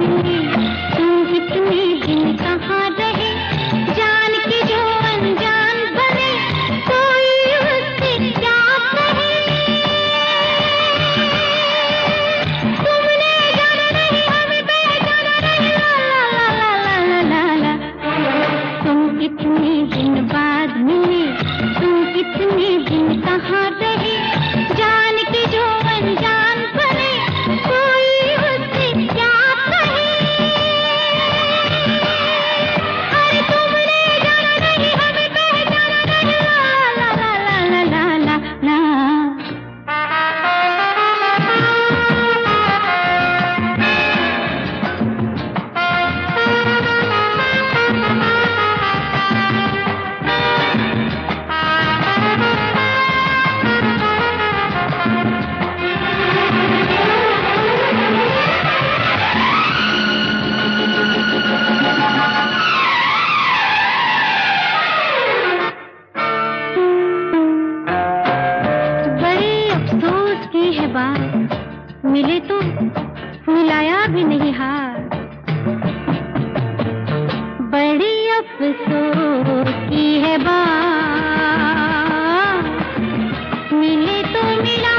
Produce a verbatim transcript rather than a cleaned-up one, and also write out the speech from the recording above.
मिले, तुम इतने दिन कहाँ रहे, जान के जो अनजान बने, कोई उससे क्या कहे। तुमने जाना नहीं, हमें पहचाना नहीं, ला ला ला ला ला ला ला। तुम इतने दिन बाद मिले, तुम इतने दिन कहाँ रहे, जान के जो अनजान बने, कोई उससे क्या कहे। अरे तुमने जाना नहीं, हमें पहचाना नहीं, ला ला ला ला ला ला ला। मिले तो मिलाया भी नहीं हाथ, बड़ी अफसोस की है बात, मिले तो मिला